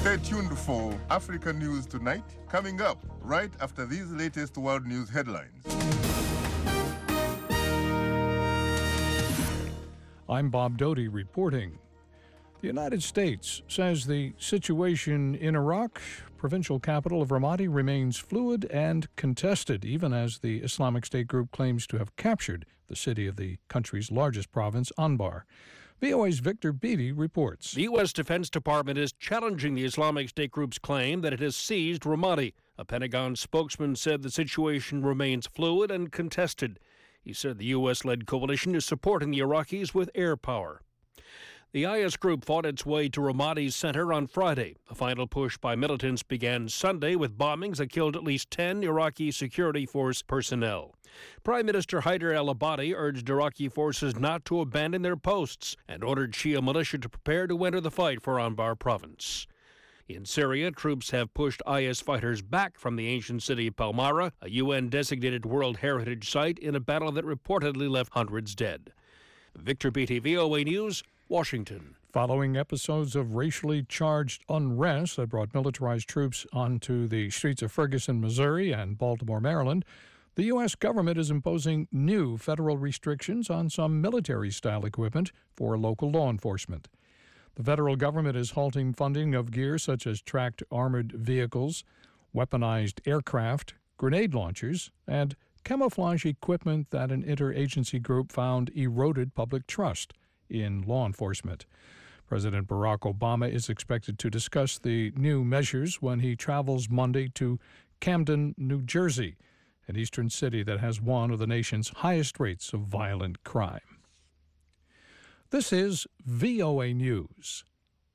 Stay tuned for Africa News Tonight, coming up right after these latest world news headlines. I'm Bob Doty reporting. The United States says the situation in Iraq, provincial capital of Ramadi, remains fluid and contested, even as the Islamic State group claims to have captured the city of the country's largest province, Anbar. VOA's Victor Beattie reports. The U.S. Defense Department is challenging the Islamic State group's claim that it has seized Ramadi. A Pentagon spokesman said the situation remains fluid and contested. He said the U.S.-led coalition is supporting the Iraqis with air power. The IS group fought its way to Ramadi's center on Friday. A final push by militants began Sunday with bombings that killed at least 10 Iraqi security force personnel. Prime Minister Haider al-Abadi urged Iraqi forces not to abandon their posts and ordered Shia militia to prepare to enter the fight for Anbar province. In Syria, troops have pushed IS fighters back from the ancient city of Palmyra, a UN-designated World Heritage Site, in a battle that reportedly left hundreds dead. Victor Beattie, VOA News, Washington. Following episodes of racially charged unrest that brought militarized troops onto the streets of Ferguson, Missouri and Baltimore, Maryland, the U.S. government is imposing new federal restrictions on some military-style equipment for local law enforcement. The federal government is halting funding of gear such as tracked armored vehicles, weaponized aircraft, grenade launchers, and camouflage equipment that an interagency group found eroded public trust in law enforcement. President Barack Obama is expected to discuss the new measures when he travels Monday to Camden, New Jersey, an eastern city that has one of the nation's highest rates of violent crime. This is VOA News.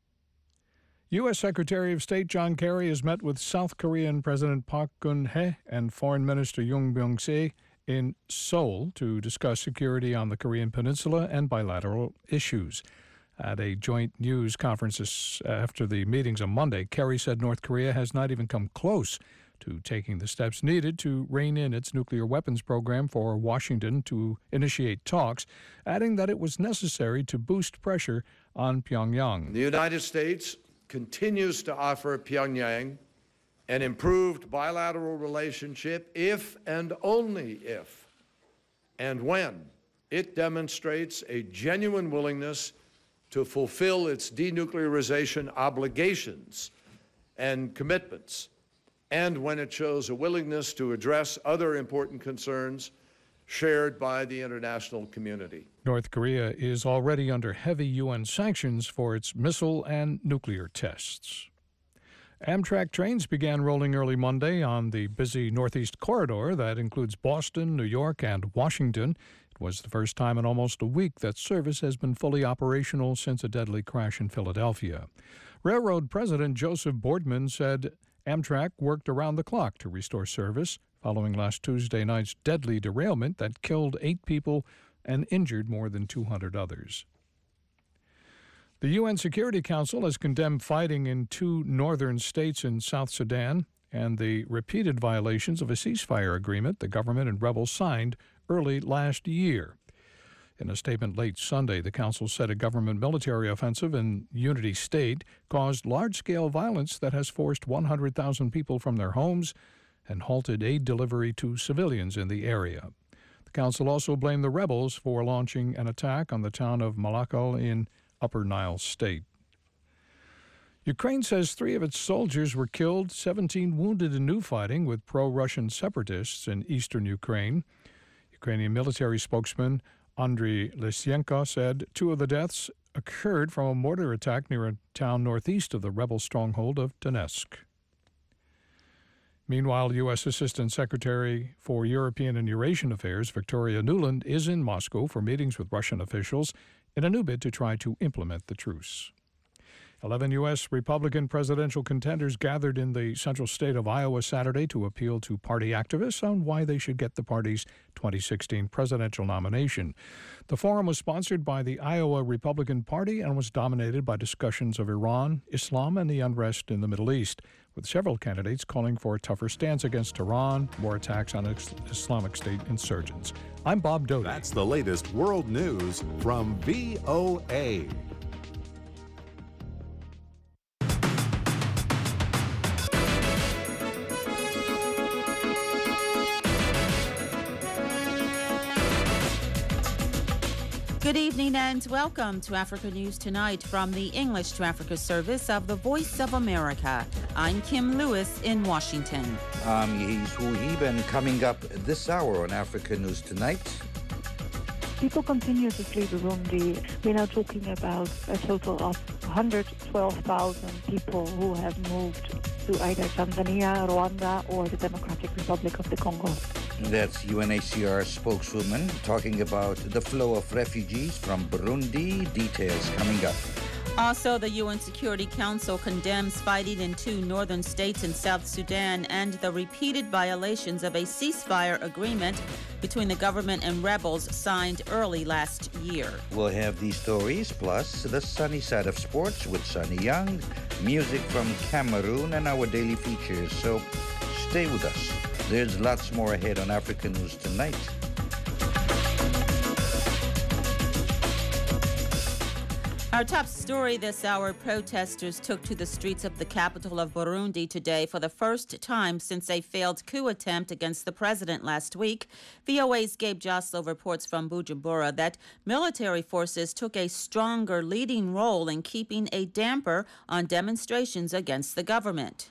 U.S. Secretary of State John Kerry has met with South Korean President Park Geun-hye and Foreign Minister Yoon Byung-se in Seoul to discuss security on the Korean Peninsula and bilateral issues. At a joint news conference after the meetings on Monday, Kerry said North Korea has not even come close to taking the steps needed to rein in its nuclear weapons program for Washington to initiate talks, adding that it was necessary to boost pressure on Pyongyang. The United States continues to offer Pyongyang an improved bilateral relationship if and only if and when it demonstrates a genuine willingness to fulfill its denuclearization obligations and commitments, and when it shows a willingness to address other important concerns shared by the international community. North Korea is already under heavy UN sanctions for its missile and nuclear tests. Amtrak trains began rolling early Monday on the busy Northeast Corridor that includes Boston, New York, and Washington. It was the first time in almost a week that service has been fully operational since a deadly crash in Philadelphia. Railroad President Joseph Boardman said Amtrak worked around the clock to restore service following last Tuesday night's deadly derailment that killed 8 people and injured more than 200 others. The UN Security Council has condemned fighting in 2 northern states in South Sudan and the repeated violations of a ceasefire agreement the government and rebels signed early last year. In a statement late Sunday, the Council said a government military offensive in Unity State caused large-scale violence that has forced 100,000 people from their homes and halted aid delivery to civilians in the area. The Council also blamed the rebels for launching an attack on the town of Malakal in Upper Nile State. Ukraine says 3 of its soldiers were killed, 17 wounded in new fighting with pro-Russian separatists in eastern Ukraine. Ukrainian military spokesman Andriy Lysenko said 2 of the deaths occurred from a mortar attack near a town northeast of the rebel stronghold of Donetsk. Meanwhile, U.S. Assistant Secretary for European and Eurasian Affairs Victoria Nuland is in Moscow for meetings with Russian officials in a new bid to try to implement the truce. 11 U.S. Republican presidential contenders gathered in the central state of Iowa Saturday to appeal to party activists on why they should get the party's 2016 presidential nomination. The forum was sponsored by the Iowa Republican Party and was dominated by discussions of Iran, Islam, and the unrest in the Middle East, with several candidates calling for a tougher stance against Iran, more attacks on Islamic State insurgents. I'm Bob Doty. That's the latest world news from VOA. Good evening and welcome to Africa News Tonight from the English to Africa service of the Voice of America. I'm Kim Lewis in Washington. I'm Yehiz Huhib, and coming up this hour on Africa News Tonight. People continue to flee Burundi. We're now talking about a total of 112,000 people who have moved to either Tanzania, Rwanda, or the Democratic Republic of the Congo. That's UNHCR spokeswoman talking about the flow of refugees from Burundi. Details coming up. Also, the UN Security Council condemns fighting in 2 northern states in South Sudan and the repeated violations of a ceasefire agreement between the government and rebels signed early last year. We'll have these stories, plus the sunny side of sports with Sunny Young, music from Cameroon, and our daily features. So stay with us. There's lots more ahead on Africa News Tonight. Our top story this hour, protesters took to the streets of the capital of Burundi today for the first time since a failed coup attempt against the president last week. VOA's Gabe Joslow reports from Bujumbura that military forces took a stronger leading role in keeping a damper on demonstrations against the government.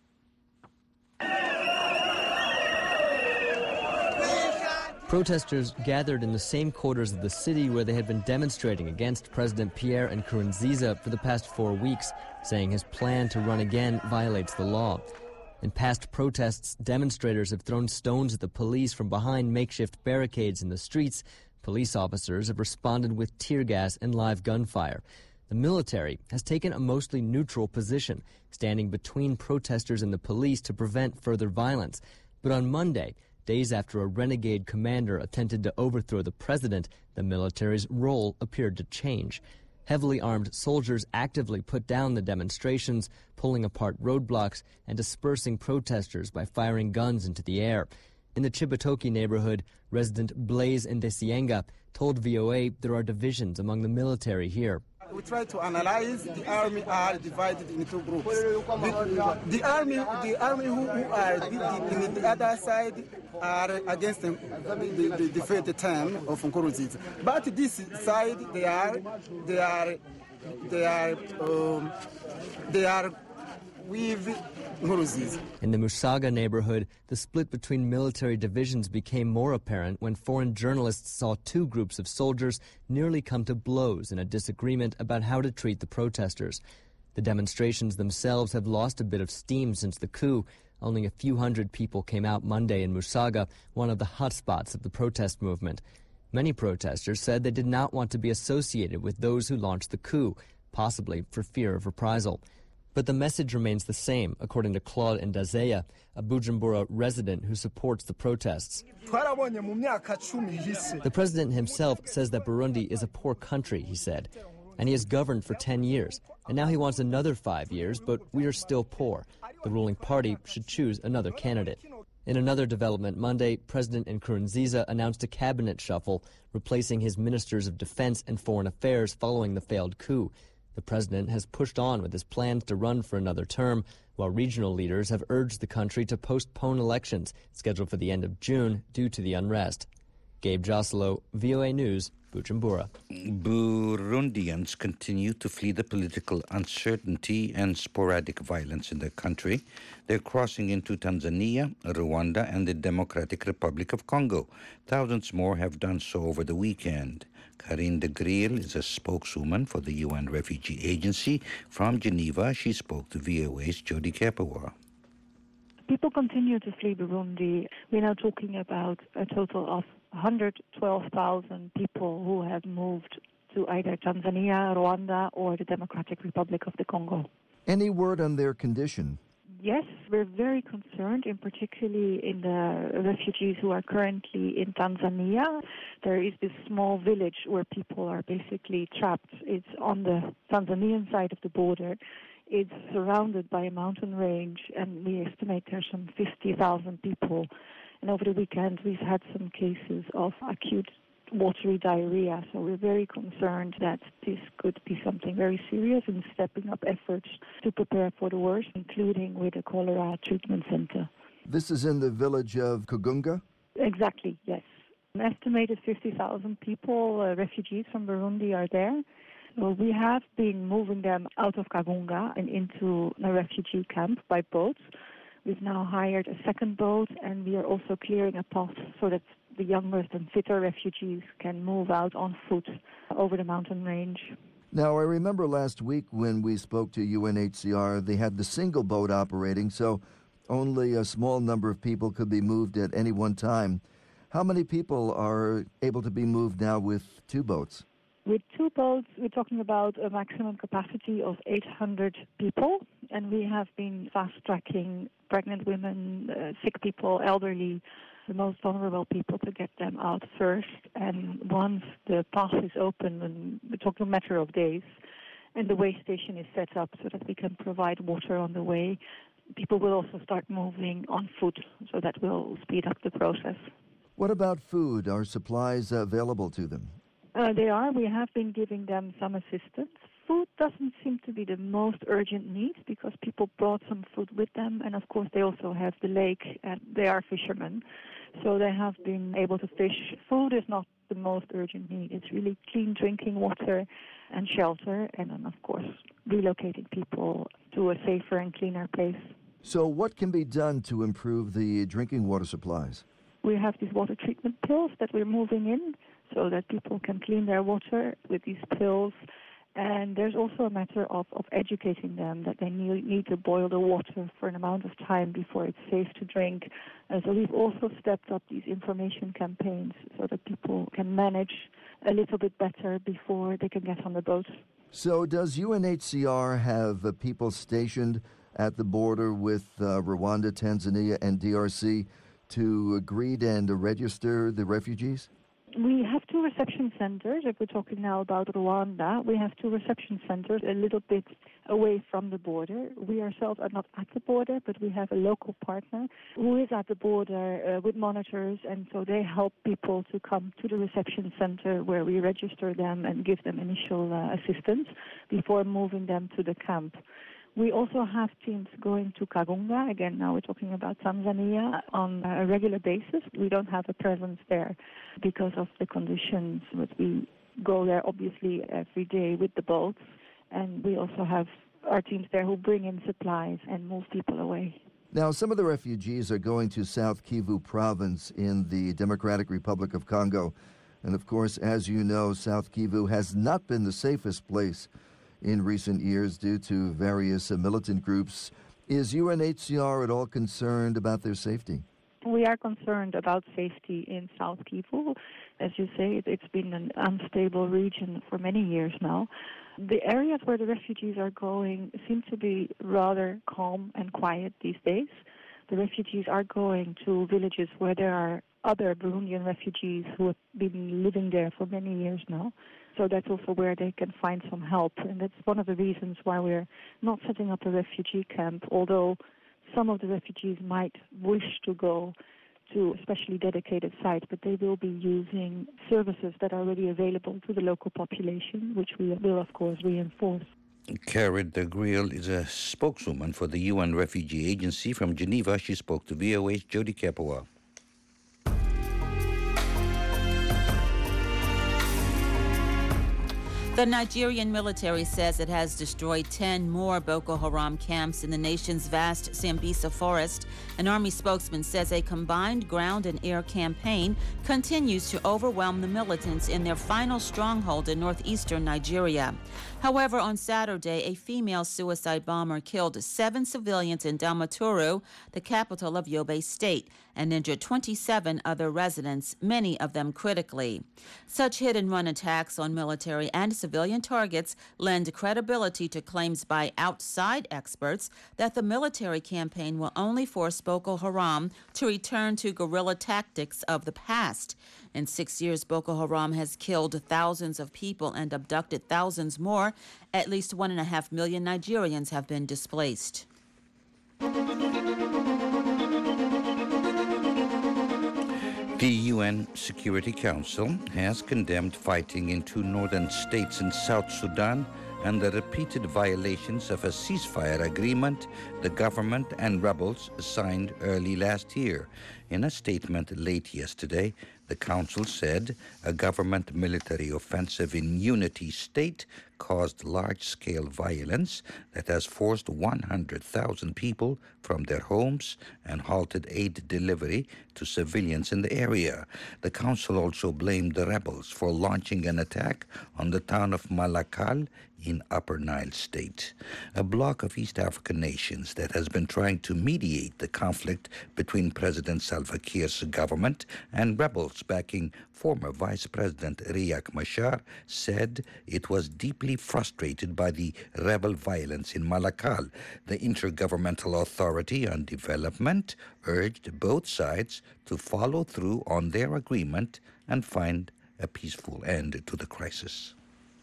Protesters gathered in the same quarters of the city where they had been demonstrating against President Pierre Nkurunziza for the past 4 weeks, saying his plan to run again violates the law. In past protests, demonstrators have thrown stones at the police from behind makeshift barricades in the streets. Police officers have responded with tear gas and live gunfire. The military has taken a mostly neutral position, standing between protesters and the police to prevent further violence. But on Monday, days after a renegade commander attempted to overthrow the president, the military's role appeared to change. Heavily armed soldiers actively put down the demonstrations, pulling apart roadblocks and dispersing protesters by firing guns into the air. In the Chibitoke neighborhood, resident Blaise Ndesienga told VOA there are divisions among the military here. We try to analyze the army are divided into groups. The army who are in the other side are against the term of Nkurunziza. But this side they are with Nkurunziza. In the Musaga neighborhood, the split between military divisions became more apparent when foreign journalists saw 2 groups of soldiers nearly come to blows in a disagreement about how to treat the protesters. The demonstrations themselves have lost a bit of steam since the coup. Only a few hundred people came out Monday in Musaga, one of the hotspots of the protest movement. Many protesters said they did not want to be associated with those who launched the coup, possibly for fear of reprisal. But the message remains the same, according to Claude Ndazeya, a Bujumbura resident who supports the protests. The president himself says that Burundi is a poor country, he said, and he has governed for 10 years. And now he wants another 5 years, but we are still poor. The ruling party should choose another candidate. In another development Monday, President Nkurunziza announced a cabinet shuffle, replacing his ministers of defense and foreign affairs following the failed coup. The president has pushed on with his plans to run for another term, while regional leaders have urged the country to postpone elections scheduled for the end of June due to the unrest. Gabe Joslow, VOA News, Bujumbura. Burundians continue to flee the political uncertainty and sporadic violence in their country. They're crossing into Tanzania, Rwanda, and the Democratic Republic of Congo. Thousands more have done so over the weekend. Karine de Griel is a spokeswoman for the UN Refugee Agency. From Geneva, she spoke to VOA's Jody Kapawa. People continue to flee Burundi. We're now talking about a total of 112,000 people who have moved to either Tanzania, Rwanda, or the Democratic Republic of the Congo. Any word on their condition? Yes, we're very concerned, in particularly in the refugees who are currently in Tanzania. There is this small village where people are basically trapped. It's on the Tanzanian side of the border. It's surrounded by a mountain range, and we estimate there's some 50,000 people. And over the weekend, we've had some cases of acute watery diarrhea. So we're very concerned that this could be something very serious and stepping up efforts to prepare for the worst, including with a cholera treatment center. This is in the village of Kagunga? Exactly, yes. An estimated 50,000 people, refugees from Burundi, are there. Well, we have been moving them out of Kagunga and into a refugee camp by boat. We've now hired a second boat, and we are also clearing a path so that the youngest and fitter refugees can move out on foot over the mountain range. Now, I remember last week when we spoke to UNHCR, they had the single boat operating, so only a small number of people could be moved at any one time. How many people are able to be moved now with two boats? With two boats, we're talking about a maximum capacity of 800 people, and we have been fast-tracking pregnant women, sick people, elderly, the most vulnerable people, to get them out first. And once the path is open, and we're talking a matter of days, and the way station is set up so that we can provide water on the way, people will also start moving on foot, so that will speed up the process. What about food? Are supplies available to them? They are. We have been giving them some assistance. Food doesn't seem to be the most urgent need because people brought some food with them, and of course they also have the lake, and they are fishermen, so they have been able to fish. Food is not the most urgent need. It's really clean drinking water and shelter, and then of course relocating people to a safer and cleaner place. So what can be done to improve the drinking water supplies? We have these water treatment pills that we're moving in so that people can clean their water with these pills. And there's also a matter of educating them that they need to boil the water for an amount of time before it's safe to drink. So we've also stepped up these information campaigns so that people can manage a little bit better before they can get on the boat. So does UNHCR have people stationed at the border with Rwanda, Tanzania, and DRC to greet and register the refugees? We have two reception centers. If we're talking now about Rwanda, we have two reception centers a little bit away from the border. We ourselves are not at the border, but we have a local partner who is at the border with monitors, and so they help people to come to the reception center where we register them and give them initial assistance before moving them to the camp. We also have teams going to Kagunga. Again, now we're talking about Tanzania on a regular basis. We don't have a presence there because of the conditions, but we go there obviously every day with the boats. And we also have our teams there who bring in supplies and move people away. Now, some of the refugees are going to South Kivu province in the Democratic Republic of Congo. And of course, as you know, South Kivu has not been the safest place in recent years due to various militant groups. Is UNHCR at all concerned about their safety? We are concerned about safety in South Kivu. As you say, it's been an unstable region for many years now. The areas where the refugees are going seem to be rather calm and quiet these days. The refugees are going to villages where there are other Burundian refugees who have been living there for many years now. So that's also where they can find some help. And that's one of the reasons why we're not setting up a refugee camp, although some of the refugees might wish to go to a specially dedicated site, but they will be using services that are already available to the local population, which we will, of course, reinforce. Karen de Griel is a spokeswoman for the UN Refugee Agency from Geneva. She spoke to VOA's Jody Kapoor. The Nigerian military says it has destroyed 10 more Boko Haram camps in the nation's vast Sambisa forest. An army spokesman says a combined ground and air campaign continues to overwhelm the militants in their final stronghold in northeastern Nigeria. However, on Saturday, a female suicide bomber killed 7 civilians in Damaturu, the capital of Yobe State, and injured 27 other residents, many of them critically. Such hit-and-run attacks on military and civilian targets lend credibility to claims by outside experts that the military campaign will only force Boko Haram to return to guerrilla tactics of the past. In 6 years, Boko Haram has killed thousands of people and abducted thousands more. At least 1.5 million Nigerians have been displaced. The UN Security Council has condemned fighting in 2 northern states in South Sudan and the repeated violations of a ceasefire agreement the government and rebels signed early last year. In a statement late yesterday, The council said a government military offensive in Unity State caused large-scale violence that has forced 100,000 people from their homes and halted aid delivery to civilians in the area. The council also blamed the rebels for launching an attack on the town of Malakal in Upper Nile State, a bloc of East African nations that has been trying to mediate the conflict between President Salva Kiir's government and rebels backing former Vice President Riek Machar, said it was deeply frustrated by the rebel violence in Malakal. The Intergovernmental Authority on Development urged both sides to follow through on their agreement and find a peaceful end to the crisis.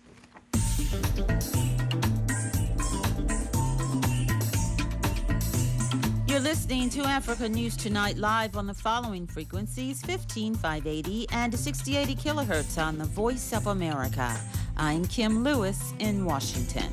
You're listening to Africa News Tonight live on the following frequencies: 15580 and 6080 kilohertz on the Voice of America. I'm Kim Lewis in Washington.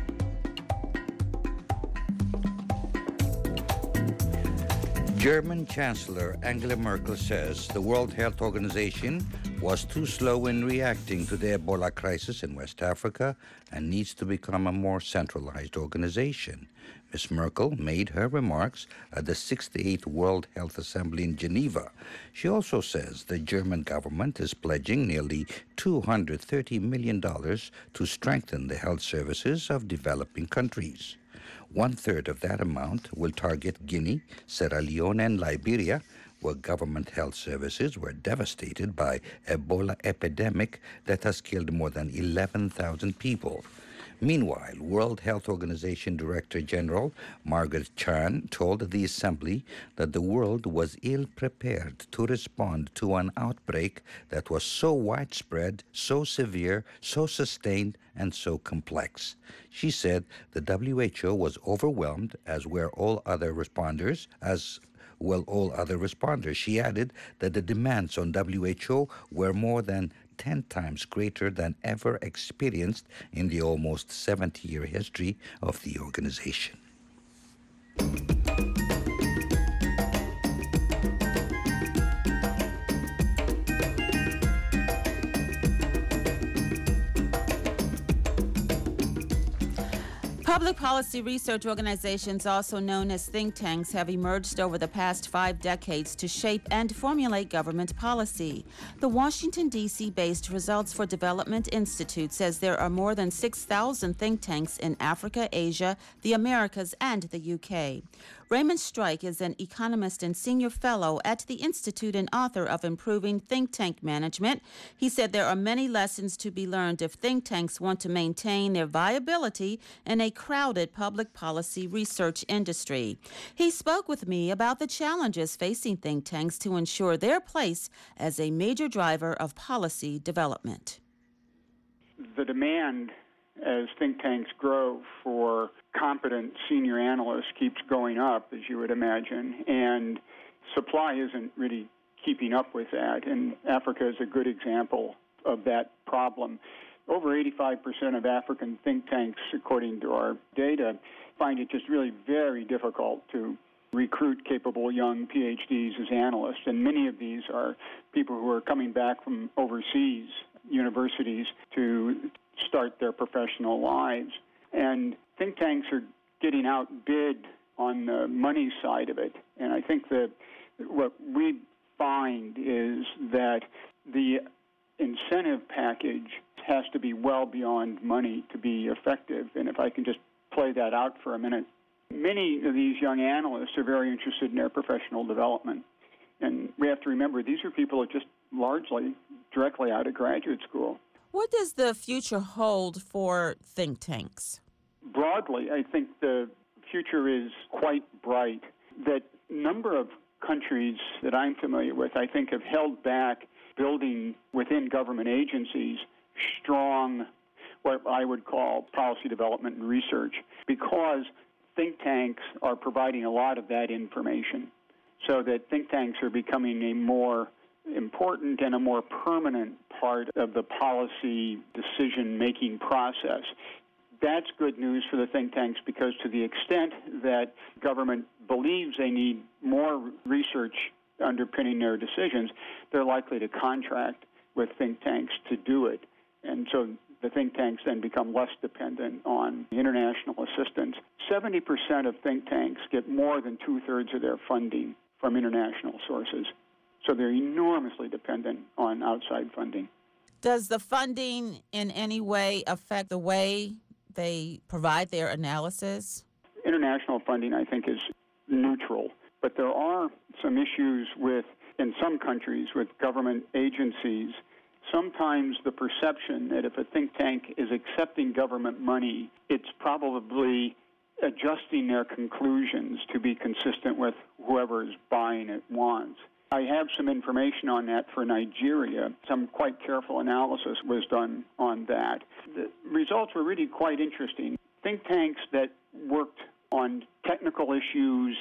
German Chancellor Angela Merkel says the World Health Organization was too slow in reacting to the Ebola crisis in West Africa and needs to become a more centralized organization. Ms. Merkel made her remarks at the 68th World Health Assembly in Geneva. She also says the German government is pledging nearly $230 million to strengthen the health services of developing countries. 1/3 of that amount will target Guinea, Sierra Leone, and Liberia, where government health services were devastated by Ebola epidemic that has killed more than 11,000 people. Meanwhile, World Health Organization Director General Margaret Chan told the Assembly that the world was ill-prepared to respond to an outbreak that was so widespread, so severe, so sustained, and so complex. She said the WHO was overwhelmed, as were all other responders, She added that the demands on WHO were more than 10 times greater than ever experienced in the almost 70-year history of the organization. Public policy research organizations, also known as think tanks, have emerged over the past 5 decades to shape and formulate government policy. The Washington, D.C.-based Results for Development Institute says there are more than 6,000 think tanks in Africa, Asia, the Americas, and the UK. Raymond Strike is an economist and senior fellow at the Institute and author of Improving Think Tank Management. He said there are many lessons to be learned if think tanks want to maintain their viability in a crowded public policy research industry. He spoke with me about the challenges facing think tanks to ensure their place as a major driver of policy development. The demand as think tanks grow for competent senior analysts keeps going up, as you would imagine, and supply isn't really keeping up with that, and Africa is a good example of that problem. Over 85% of African think tanks, according to our data, find it just really very difficult to recruit capable young PhDs as analysts, and many of these are people who are coming back from overseas universities to start their professional lives. And think tanks are getting outbid on the money side of it. And I think that what we find is that the incentive package has to be well beyond money to be effective. And if I can just play that out for a minute, many of these young analysts are very interested in their professional development. And we have to remember, these are people who are just largely directly out of graduate school. What does the future hold for think tanks? Broadly, I think the future is quite bright. The number of countries that I'm familiar with, I think, have held back building within government agencies strong, what I would call policy development and research, because think tanks are providing a lot of that information, so that think tanks are becoming a more important and a more permanent part of the policy decision-making process. That's good news for the think tanks, because to the extent that government believes they need more research underpinning their decisions, they're likely to contract with think tanks to do it. And so the think tanks then become less dependent on international assistance. 70% of think tanks get more than two-thirds of their funding from international sources. So they're enormously dependent on outside funding. Does the funding in any way affect the way they provide their analysis? International funding, I think, is neutral. But there are some issues in some countries, with government agencies. Sometimes the perception that if a think tank is accepting government money, it's probably adjusting their conclusions to be consistent with whoever is buying it wants. I have some information on that for Nigeria. Some quite careful analysis was done on that. The results were really quite interesting. Think tanks that worked on technical issues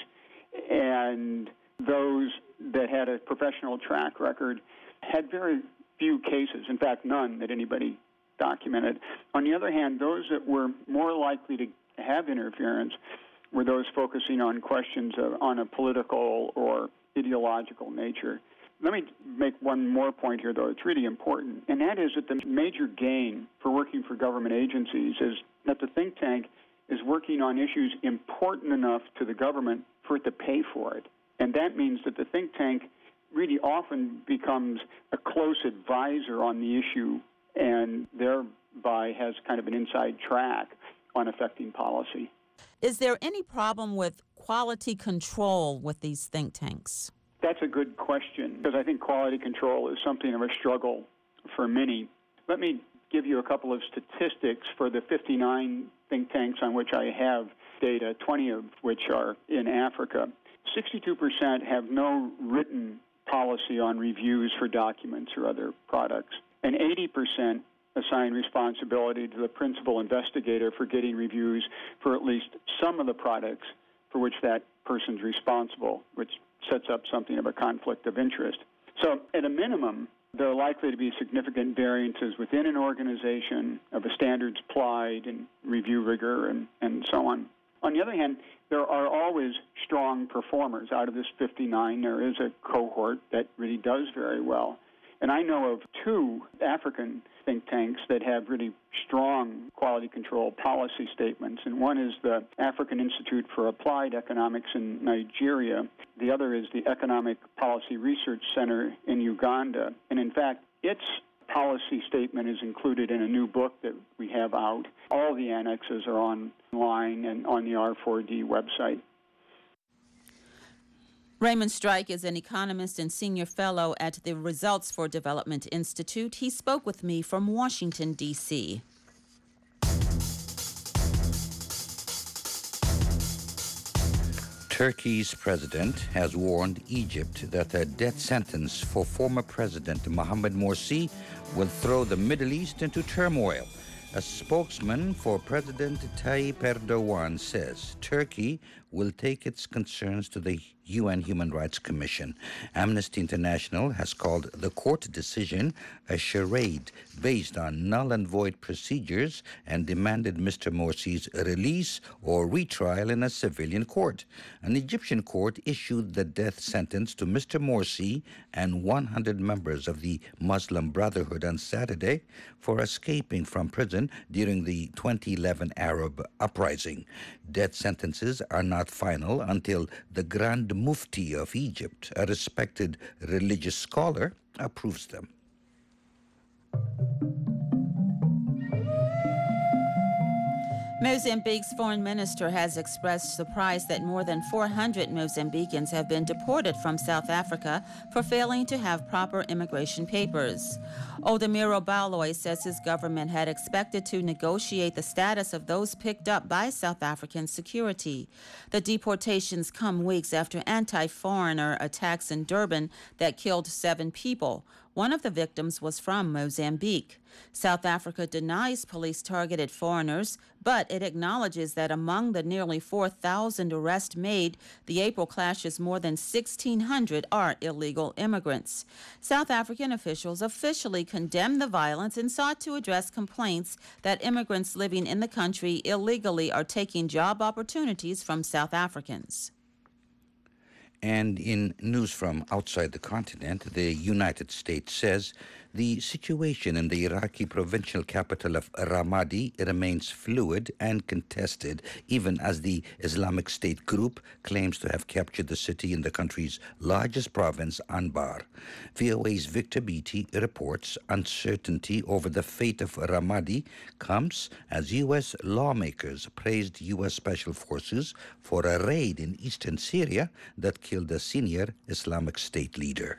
and those that had a professional track record had very few cases, in fact, none that anybody documented. On the other hand, those that were more likely to have interference were those focusing on questions on a political or ideological nature. Let me make one more point here, though. It's really important, and that is that the major gain for working for government agencies is that the think tank is working on issues important enough to the government for it to pay for it. And that means that the think tank really often becomes a close advisor on the issue and thereby has kind of an inside track on affecting policy. Is there any problem with quality control with these think tanks? That's a good question, because I think quality control is something of a struggle for many. Let me give you a couple of statistics for the 59 think tanks on which I have data, 20 of which are in Africa. 62% have no written policy on reviews for documents or other products, and 80% assign responsibility to the principal investigator for getting reviews for at least some of the products for which that person's responsible, which sets up something of a conflict of interest. So at a minimum, there are likely to be significant variances within an organization of the standards applied and review rigor and so on. On the other hand, there are always strong performers. Out of this 59, there is a cohort that really does very well. And I know of two African think tanks that have really strong quality control policy statements. And one is the African Institute for Applied Economics in Nigeria. The other is the Economic Policy Research Center in Uganda. And in fact, its policy statement is included in a new book that we have out. All the annexes are online and on the R4D website. Raymond Strike is an economist and senior fellow at the Results for Development Institute. He spoke with me from Washington, D.C. Turkey's president has warned Egypt that a death sentence for former President Mohamed Morsi will throw the Middle East into turmoil. A spokesman for President Tayyip Erdogan says Turkey will take its concerns to the UN Human Rights Commission. Amnesty International has called the court decision a charade based on null and void procedures and demanded Mr. Morsi's release or retrial in a civilian court. An Egyptian court issued the death sentence to Mr. Morsi and 100 members of the Muslim Brotherhood on Saturday for escaping from prison during the 2011 Arab uprising. Death sentences are not final until the Grand Mufti of Egypt, a respected religious scholar, approves them. Mozambique's foreign minister has expressed surprise that more than 400 Mozambicans have been deported from South Africa for failing to have proper immigration papers. Odemiro Baloy says his government had expected to negotiate the status of those picked up by South African security. The deportations come weeks after anti-foreigner attacks in Durban that killed 7 people. One of the victims was from Mozambique. South Africa denies police targeted foreigners, but it acknowledges that among the nearly 4,000 arrests made, the April clashes more than 1,600 are illegal immigrants. South African officials officially condemned the violence and sought to address complaints that immigrants living in the country illegally are taking job opportunities from South Africans. And in news from outside the continent, the United States says the situation in the Iraqi provincial capital of Ramadi remains fluid and contested, even as the Islamic State group claims to have captured the city in the country's largest province, Anbar. VOA's Victor Beattie reports uncertainty over the fate of Ramadi comes as U.S. lawmakers praised U.S. Special Forces for a raid in eastern Syria that killed a senior Islamic State leader.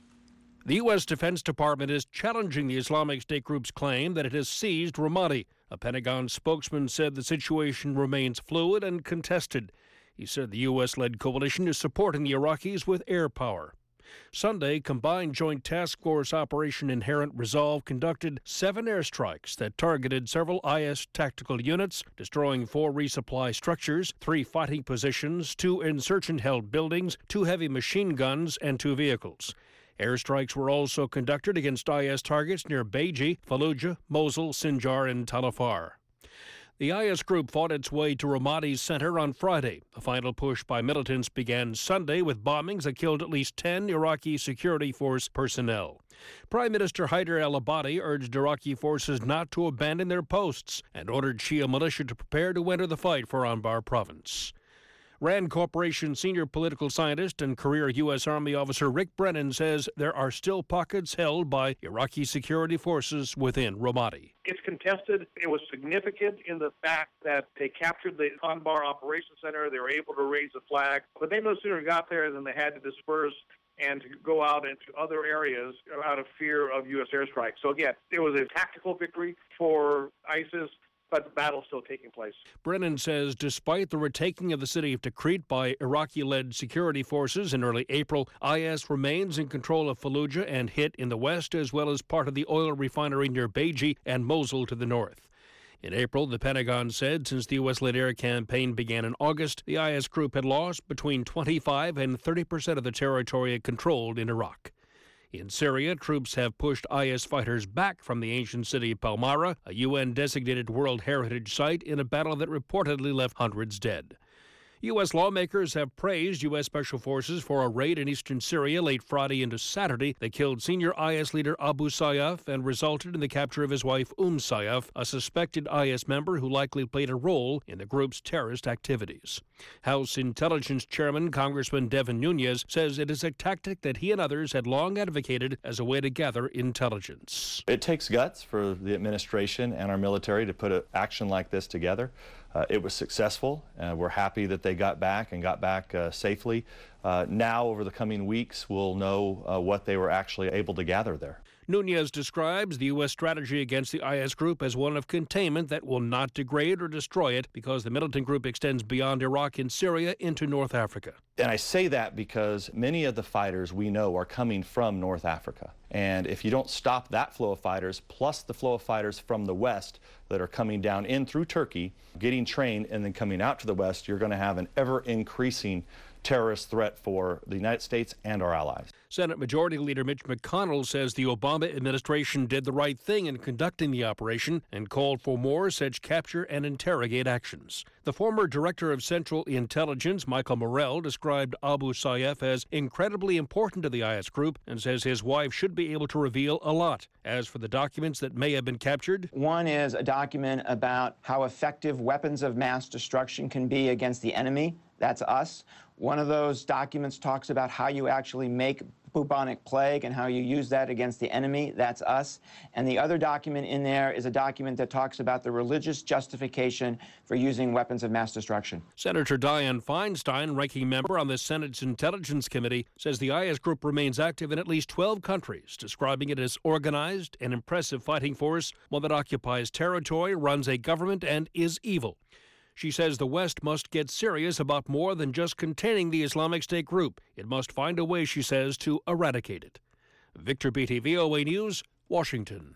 The U.S. Defense Department is challenging the Islamic State group's claim that it has seized Ramadi. A Pentagon spokesman said the situation remains fluid and contested. He said the U.S.-led coalition is supporting the Iraqis with air power. Sunday, Combined Joint Task Force Operation Inherent Resolve conducted 7 airstrikes that targeted several IS tactical units, destroying 4 resupply structures, 3 fighting positions, 2 insurgent-held buildings, 2 heavy machine guns, and 2 vehicles. Airstrikes were also conducted against IS targets near Beji, Fallujah, Mosul, Sinjar, and Tal Afar. The IS group fought its way to Ramadi's center on Friday. A final push by militants began Sunday with bombings that killed at least 10 Iraqi security force personnel. Prime Minister Haider al-Abadi urged Iraqi forces not to abandon their posts and ordered Shia militia to prepare to enter the fight for Anbar province. Rand Corporation senior political scientist and career U.S. Army officer Rick Brennan says there are still pockets held by Iraqi security forces within Ramadi. It's contested. It was significant in the fact that they captured the Anbar Operations Center. They were able to raise the flag, but they no sooner got there than they had to disperse and to go out into other areas out of fear of U.S. airstrikes. So again, it was a tactical victory for ISIS, but the battle's still taking place. Brennan says despite the retaking of the city of Tikrit by Iraqi-led security forces in early April, IS remains in control of Fallujah and Hit in the west, as well as part of the oil refinery near Beji and Mosul to the north. In April, the Pentagon said since the U.S.-led air campaign began in August, the IS group had lost between 25 and 30% of the territory it controlled in Iraq. In Syria, troops have pushed IS fighters back from the ancient city of Palmyra, a UN-designated World Heritage Site, in a battle that reportedly left hundreds dead. U.S. lawmakers have praised U.S. Special Forces for a raid in eastern Syria late Friday into Saturday that killed senior IS leader Abu Sayyaf and resulted in the capture of his wife Sayyaf, a suspected IS member who likely played a role in the group's terrorist activities. House Intelligence Chairman Congressman Devin Nunes says it is a tactic that he and others had long advocated as a way to gather intelligence. It takes guts for the administration and our military to put an action like this together. It was successful. We're happy that they got back safely. Now, over the coming weeks, we'll know what they were actually able to gather there. Nunes describes the U.S. strategy against the IS group as one of containment that will not degrade or destroy it because the militant group extends beyond Iraq and Syria into North Africa. And I say that because many of the fighters we know are coming from North Africa. And if you don't stop that flow of fighters, plus the flow of fighters from the west that are coming down in through Turkey, getting trained and then coming out to the west, you're going to have an ever-increasing terrorist threat for the United States and our allies. Senate Majority Leader Mitch McConnell says the Obama administration did the right thing in conducting the operation and called for more such capture and interrogate actions. The former director of Central Intelligence, Michael Morell, described Abu Sayyaf as incredibly important to the IS group and says his wife should be able to reveal a lot. As for the documents that may have been captured, one is a document about how effective weapons of mass destruction can be against the enemy. That's us. One of those documents talks about how you actually make bubonic plague and how you use that against the enemy. That's us. And the other document in there is a document that talks about the religious justification for using weapons of mass destruction. Senator Dianne Feinstein, ranking member on the Senate's Intelligence Committee, says the IS group remains active in at least 12 countries, describing it as organized and impressive fighting force, one that occupies territory, runs a government, and is evil. She says the West must get serious about more than just containing the Islamic State group. It must find a way, she says, to eradicate it. Victor Beattie, VOA News, Washington.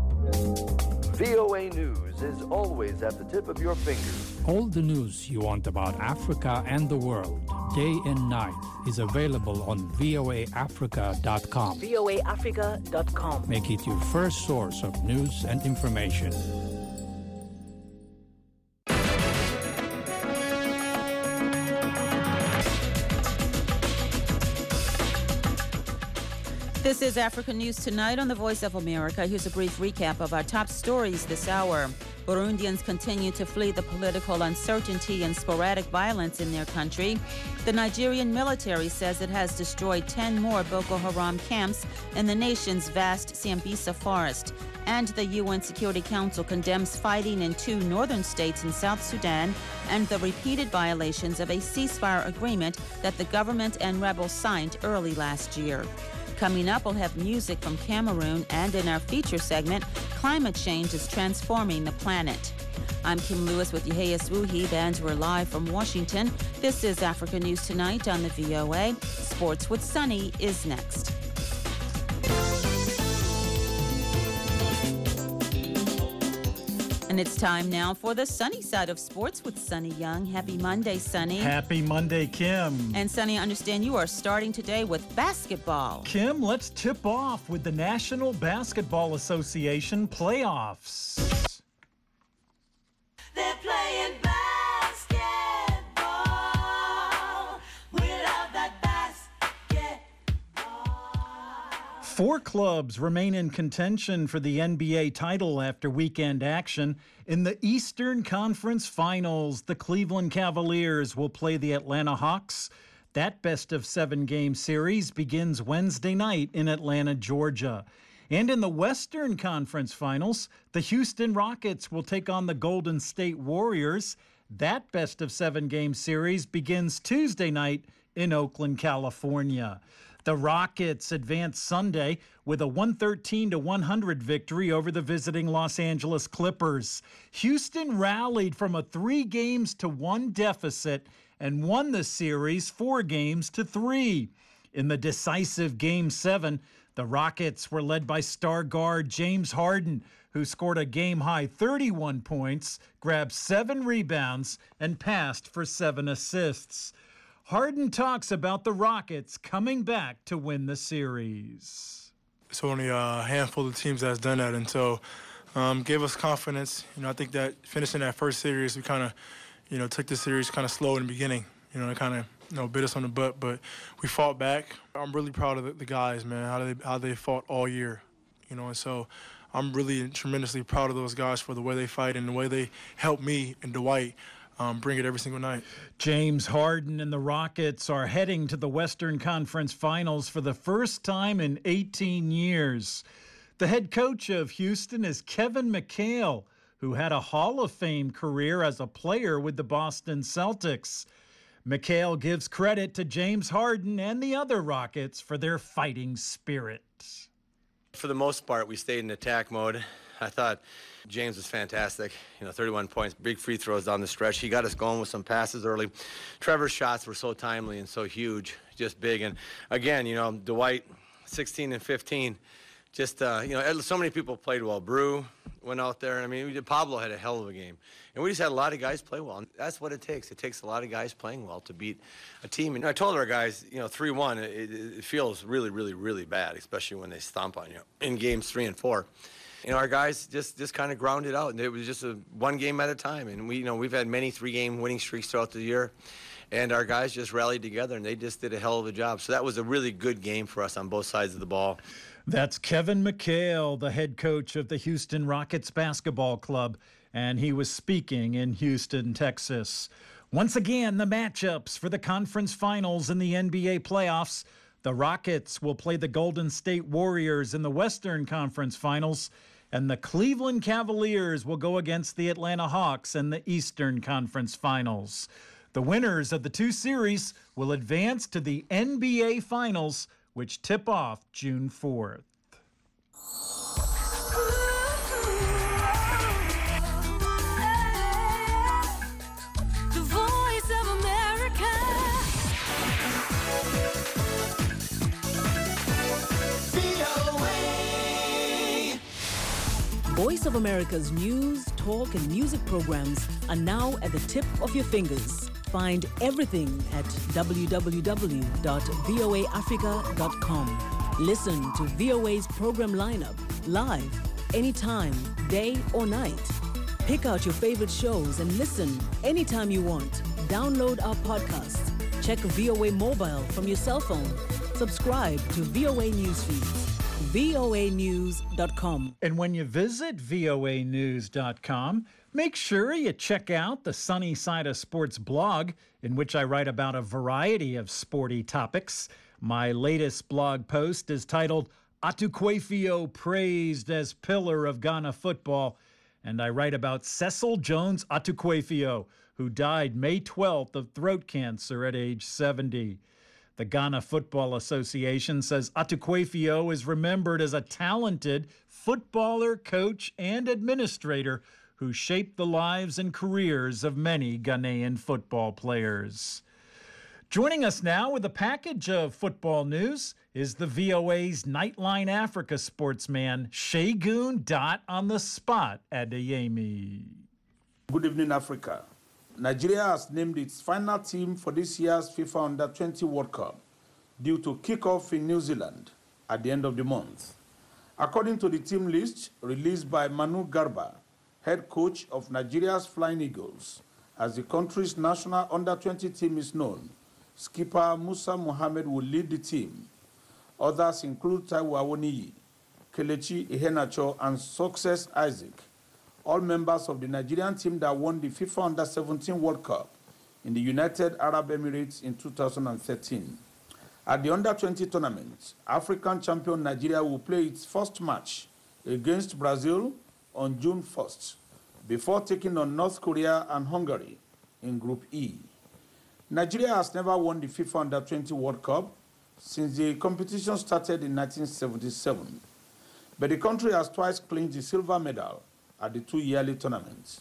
VOA News is always at the tip of your fingers. All the news you want about Africa and the world, day and night, is available on voaafrica.com. voaafrica.com. Make it your first source of news and information. This is Africa News Tonight on the Voice of America. Here's a brief recap of our top stories this hour. Burundians continue to flee the political uncertainty and sporadic violence in their country. The Nigerian military says it has destroyed 10 more Boko Haram camps in the nation's vast Sambisa forest. And the UN Security Council condemns fighting in 2 northern states in South Sudan and the repeated violations of a ceasefire agreement that the government and rebels signed early last year. Coming up, we'll have music from Cameroon, and in our feature segment, climate change is transforming the planet. I'm Kim Lewis with Yehias Wuhib, and we're live from Washington. This is Africa News Tonight on the VOA. Sports with Sunny is next. And it's time now for the sunny side of sports with Sunny Young. Happy Monday, Sunny. Happy Monday, Kim. And Sunny, I understand you are starting today with basketball. Kim, let's tip off with the National Basketball Association playoffs. They're playing basketball. We love that basketball. 4 clubs remain in contention for the NBA title after weekend action. In the Eastern Conference Finals, the Cleveland Cavaliers will play the Atlanta Hawks. That best-of-7 game series begins Wednesday night in Atlanta, Georgia. And in the Western Conference Finals, the Houston Rockets will take on the Golden State Warriors. That best-of-7 game series begins Tuesday night in Oakland, California. The Rockets advanced Sunday with a 113-100 victory over the visiting Los Angeles Clippers. Houston rallied from a 3-1 deficit and won the series 4-3. In the decisive Game 7, the Rockets were led by star guard James Harden, who scored a game-high 31 points, grabbed 7 rebounds, and passed for 7 assists. Harden talks about the Rockets coming back to win the series. It's only a handful of teams that's done that, and so gave us confidence. I think that finishing that first series, we kind of, took the series kind of slow in the beginning. It kind of, bit us on the butt, but we fought back. I'm really proud of the guys, man, how they fought all year, and so I'm really tremendously proud of those guys for the way they fight and the way they help me and Dwight bring it every single night. James Harden and the Rockets are heading to the Western Conference Finals for the first time in 18 years. The head coach of Houston is Kevin McHale, who had a Hall of Fame career as a player with the Boston Celtics. McHale gives credit to James Harden and the other Rockets for their fighting spirit. For the most part, we stayed in attack mode. I thought James was fantastic. 31 points, big free throws down the stretch. He got us going with some passes early. Trevor's shots were so timely and so huge, just big. And again, Dwight, 16 and 15. Just, so many people played well. Brew went out there. Pablo had a hell of a game. And we just had a lot of guys play well. And that's what it takes. It takes a lot of guys playing well to beat a team. And I told our guys, 3-1, it feels really, really, really bad, especially when they stomp on you in games 3 and 4. Our guys just kind of grounded out. And it was just one game at a time. And we've had many 3-game winning streaks throughout the year. And our guys just rallied together, and they just did a hell of a job. So that was a really good game for us on both sides of the ball. That's Kevin McHale, the head coach of the Houston Rockets basketball club, and he was speaking in Houston, Texas. Once again, the matchups for the conference finals in the NBA playoffs. The Rockets will play the Golden State Warriors in the Western Conference Finals, and the Cleveland Cavaliers will go against the Atlanta Hawks in the Eastern Conference Finals. The winners of the 2 series will advance to the NBA Finals, which tip off June 4th. The Voice of America. VOA. Voice of America's news, talk, and music programs are now at the tip of your fingers. Find everything at www.voaafrica.com. Listen to VOA's program lineup live, anytime, day or night. Pick out your favorite shows and listen anytime you want. Download our podcasts. Check VOA Mobile from your cell phone. Subscribe to VOA News Feeds. voanews.com. And when you visit voanews.com, make sure you check out the Sunny Side of Sports blog, in which I write about a variety of sporty topics. My latest blog post is titled Atuquefo Praised as Pillar of Ghana Football, and I write about Cecil Jones Atuquefo, who died May 12th of throat cancer at age 70. The Ghana Football Association says Atuquefo is remembered as a talented footballer, coach, and administrator who shaped the lives and careers of many Ghanaian football players. Joining us now with a package of football news is the VOA's Nightline Africa sportsman, Segun Dot on the spot, Adeyemi. Good evening, Africa. Nigeria has named its final team for this year's FIFA Under-20 World Cup due to kick-off in New Zealand at the end of the month. According to the team list released by Manu Garba, head coach of Nigeria's Flying Eagles, as the country's national Under-20 team is known, skipper Musa Mohammed will lead the team. Others include Taiwo Awoniyi, Kelechi Iheanacho, and Success Isaac, all members of the Nigerian team that won the FIFA Under-17 World Cup in the United Arab Emirates in 2013. At the Under-20 tournament, African champion Nigeria will play its first match against Brazil on June 1st, before taking on North Korea and Hungary in Group E. Nigeria has never won the FIFA Under-20 World Cup since the competition started in 1977, but the country has twice clinched the silver medal at the two yearly tournaments.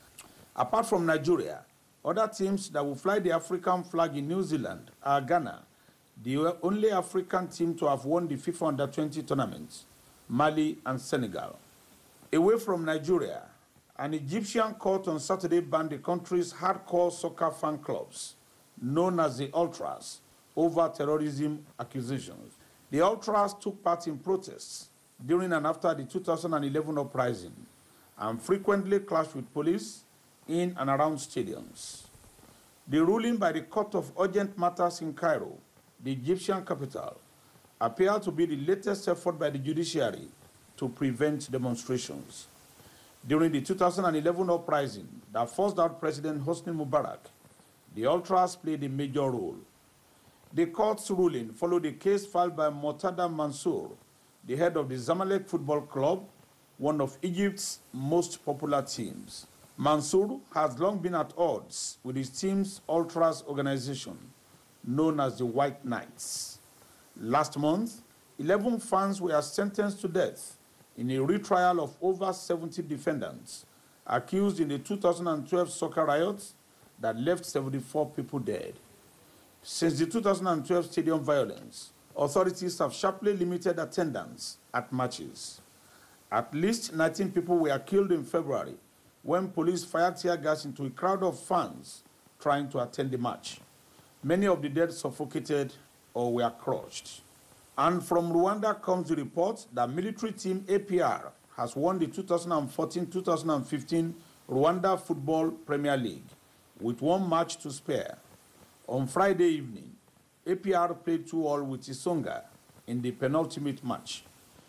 Apart from Nigeria, other teams that will fly the African flag in New Zealand are Ghana, the only African team to have won the FIFA Under-20 tournament, Mali, and Senegal. Away from Nigeria, an Egyptian court on Saturday banned the country's hardcore soccer fan clubs, known as the Ultras, over terrorism accusations. The Ultras took part in protests during and after the 2011 uprising and frequently clashed with police in and around stadiums. The ruling by the Court of Urgent Matters in Cairo, the Egyptian capital, appeared to be the latest effort by the judiciary to prevent demonstrations. During the 2011 uprising that forced out President Hosni Mubarak, the Ultras played a major role. The court's ruling followed a case filed by Murtada Mansour, the head of the Zamalek Football Club, one of Egypt's most popular teams. Mansour has long been at odds with his team's Ultras organization, known as the White Knights. Last month, 11 fans were sentenced to death in a retrial of over 70 defendants accused in the 2012 soccer riots that left 74 people dead. Since the 2012 stadium violence, authorities have sharply limited attendance at matches. At least 19 people were killed in February when police fired tear gas into a crowd of fans trying to attend the match. Many of the dead suffocated or were crushed. And from Rwanda comes the report that military team APR has won the 2014-2015 Rwanda Football Premier League with one match to spare. On Friday evening, APR played 2-2 with Isonga in the penultimate match.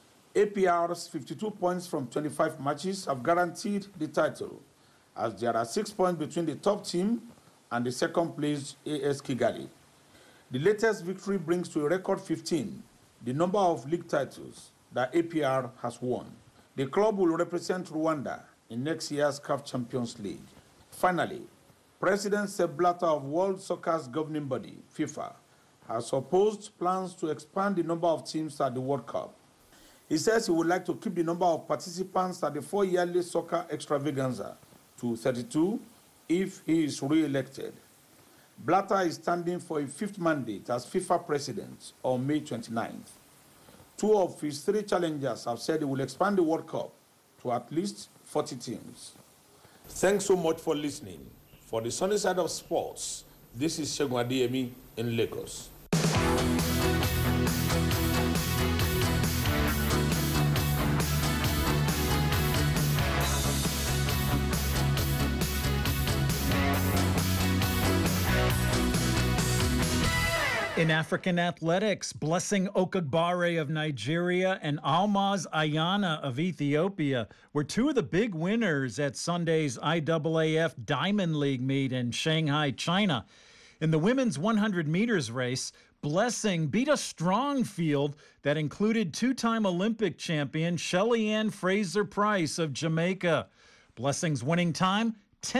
APR's 52 points from 25 matches have guaranteed the title, as there are 6 points between the top team and the second-placed AS Kigali. The latest victory brings to a record 15 the number of league titles that APR has won. The club will represent Rwanda in next year's CAF Champions League. Finally, President Sepp Blatter of World Soccer's governing body, FIFA, has opposed plans to expand the number of teams at the World Cup. He says he would like to keep the number of participants at the 4-yearly soccer extravaganza to 32 if he is re-elected. Blatter is standing for a 5th mandate as FIFA president on May 29th. 2 of his 3 challengers have said they will expand the World Cup to at least 40 teams. Thanks so much for listening. For the Sunny Side of Sports, this is Segun Adeyemi in Lagos. In African athletics, Blessing Okagbare of Nigeria and Almaz Ayana of Ethiopia were two of the big winners at Sunday's IAAF Diamond League meet in Shanghai, China. In the women's 100 meters race, Blessing beat a strong field that included two-time Olympic champion Shelly-Ann Fraser-Price of Jamaica. Blessing's winning time,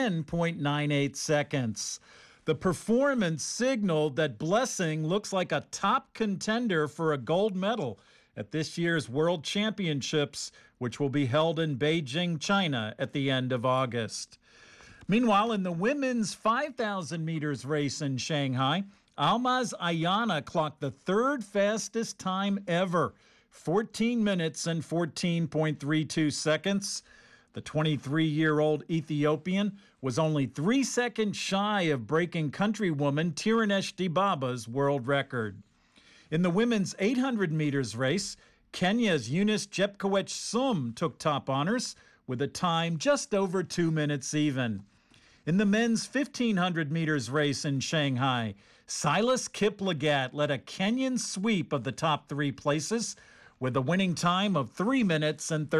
10.98 seconds. The performance signaled that Blessing looks like a top contender for a gold medal at this year's World Championships, which will be held in Beijing, China at the end of August. Meanwhile, in the women's 5,000 meters race in Shanghai, Almaz Ayana clocked the third fastest time ever, 14 minutes and 14.32 seconds. The 23-year-old Ethiopian was only 3 seconds shy of breaking countrywoman Tirunesh Dibaba's world record. In the women's 800 meters race, Kenya's Eunice Jepkoech Sum took top honors with a time just over 2 minutes even. In the men's 1,500 meters race in Shanghai, Silas Kiplagat led a Kenyan sweep of the top three places with a winning time of 3 minutes and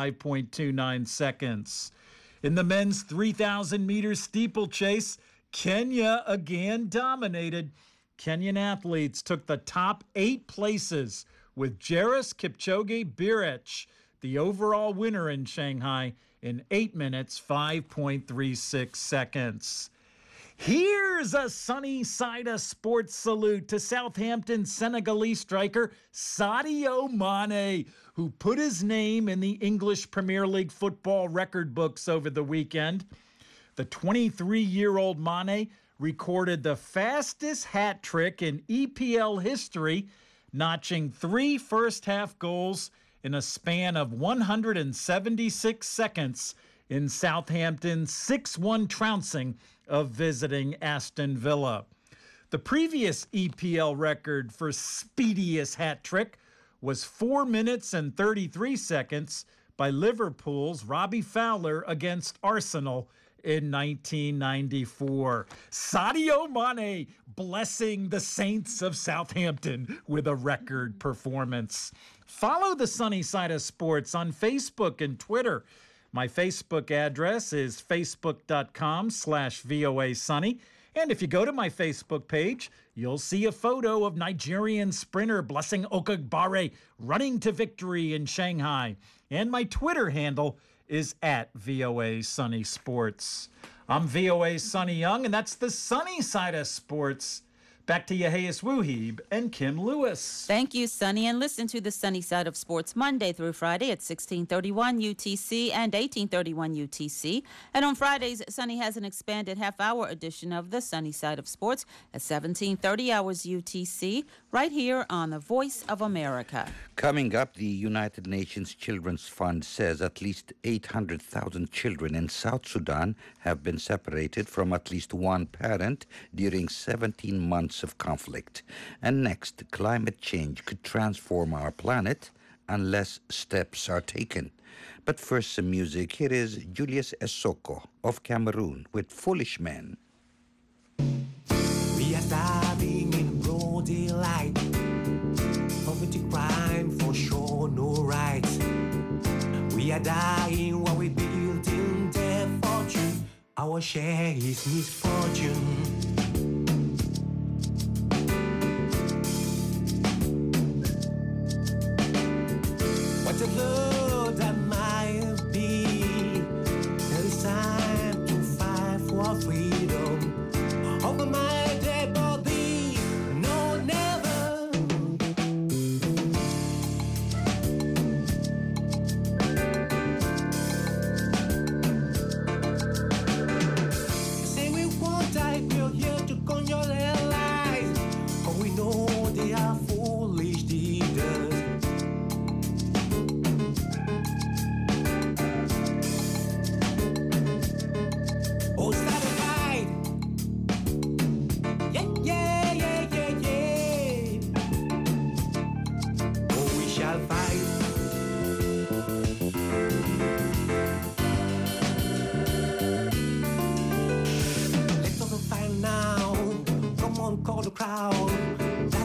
35.29 seconds. In the men's 3,000 meters steeplechase, Kenya again dominated. Kenyan athletes took the top 8 places, with Jairus Kipchoge Birech, the overall winner in Shanghai, in 8 minutes, 5.36 seconds. Here's a sunny side of sports salute to Southampton Senegalese striker Sadio Mane, who put his name in the English Premier League football record books over the weekend. The 23-year-old Mane recorded the fastest hat trick in EPL history, notching 3 first-half goals in a span of 176 seconds in Southampton's 6-1 trouncing of visiting Aston Villa. The previous EPL record for speediest hat trick was 4 minutes and 33 seconds by Liverpool's Robbie Fowler against Arsenal in 1994. Sadio Mane blessing the Saints of Southampton with a record performance. Follow the Sunny Side of Sports on Facebook and Twitter. My Facebook address is facebook.com/VOA Sunny. And if you go to my Facebook page, you'll see a photo of Nigerian sprinter Blessing Okagbare running to victory in Shanghai. And my Twitter handle is @VOA Sunny Sports. I'm VOA Sunny Young, and that's the Sunny Side of Sports. Back to Yehias Wuhib and Kim Lewis. Thank you, Sunny. And listen to the Sunny Side of Sports Monday through Friday at 1631 UTC and 1831 UTC. And on Fridays, Sunny has an expanded half-hour edition of the Sunny Side of Sports at 1730 hours UTC, right here on the Voice of America. Coming up, the United Nations Children's Fund says at least 800,000 children in South Sudan have been separated from at least one parent during 17 months of conflict. And next, climate change could transform our planet unless steps are taken. But first, some music. Here is Julius Esoko of Cameroon with Foolish Men. We are starving in broad daylight. Poverty, crime, for sure, no rights. We are dying while we building their fortune. Our share is misfortune. What a load that might be. There is time to fight for freedom. Over my dead body, no, never. Say we won't die, we're here to conquer their lies. But we know they are foolish leaders. Oh, start a fight. Yeah, yeah, yeah, yeah, yeah. Oh, we shall fight. Let's all fight now. Come on, call the crowd.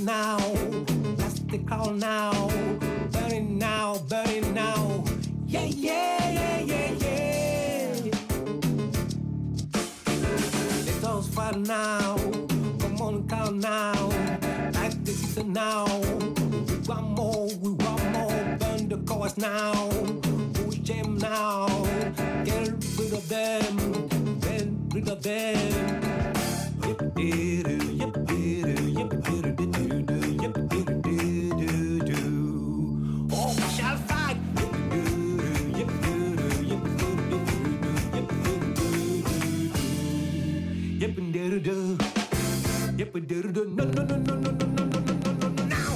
now. Plastic all now. Burning now, burning now. Yeah, yeah, yeah, yeah, yeah. Let us fight now. Come on, count now. Like this is now. We want more, we want more. Burn the cars now. Push them now. Get rid of them. Get rid of them. Yep, yep, oh, we shall fight. No, no, no, no, no, no, no, no, no, no, no, now.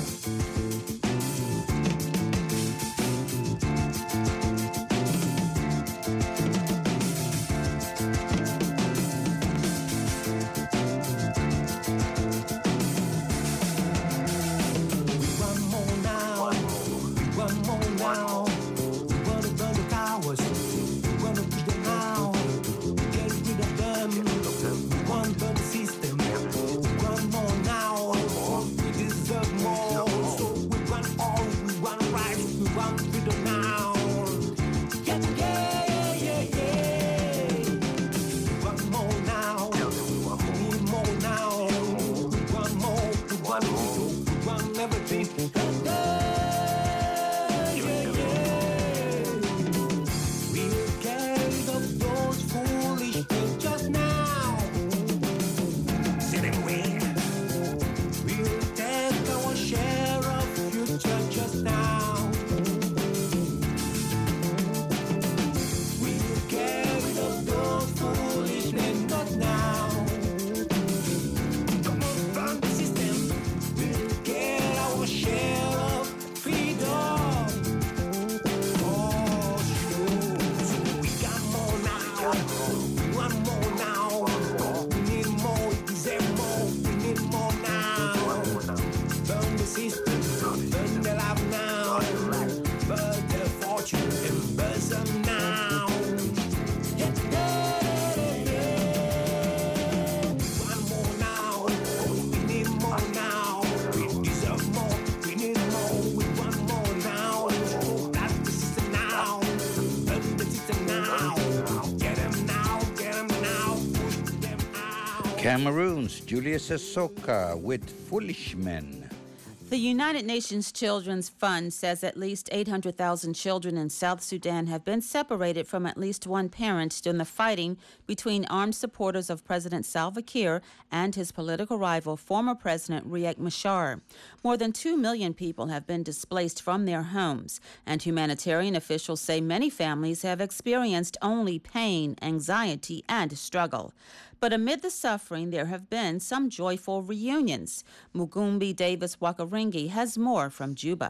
Cameroon's Julius Asoka with Foolish Men. The United Nations Children's Fund says at least 800,000 children in South Sudan have been separated from at least one parent during the fighting between armed supporters of President Salva Kiir and his political rival, former President Riek Machar. More than 2 million people have been displaced from their homes, and humanitarian officials say many families have experienced only pain, anxiety, and struggle. But amid the suffering, there have been some joyful reunions. Mugumbi Davis Wakaringi has more from Juba.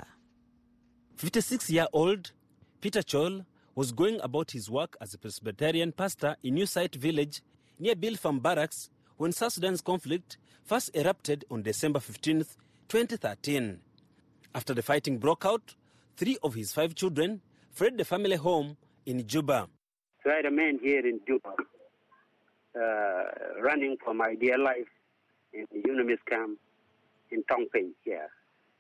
56-year-old Peter Chol was going about his work as a Presbyterian pastor in New Site village near Bilfam Barracks when South Sudan's conflict first erupted on December 15, 2013. After the fighting broke out, 3 of his 5 children fled the family home in Juba. So I remained here in Juba. Running for my dear life in the UNAMIS camp in Tongpei here.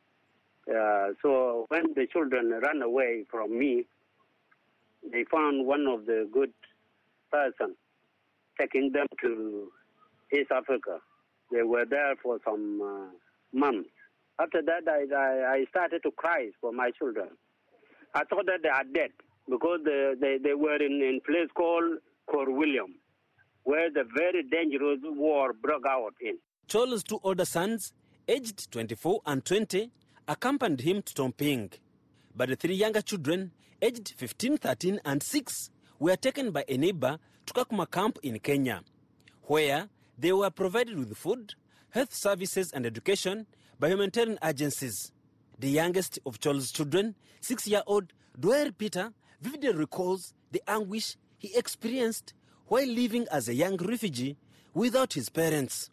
So when the children ran away from me, they found one of the good person taking them to East Africa. They were there for some months. After that, I started to cry for my children. I thought that they are dead because they were in a place called Cor William, where the very dangerous war broke out in. Chol's 2 older sons, aged 24 and 20, accompanied him to Tomping. But the 3 younger children, aged 15, 13, and 6, were taken by a neighbor to Kakuma camp in Kenya, where they were provided with food, health services, and education by humanitarian agencies. The youngest of Chol's children, 6-year-old Dwyer Peter, vividly recalls the anguish he experienced while living as a young refugee without his parents.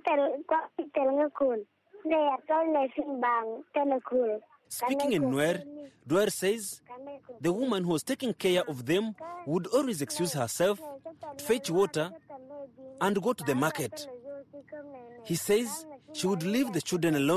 Speaking in Nuer, Dwyer says the woman who was taking care of them would always excuse herself to fetch water and go to the market. He says she would leave the children alone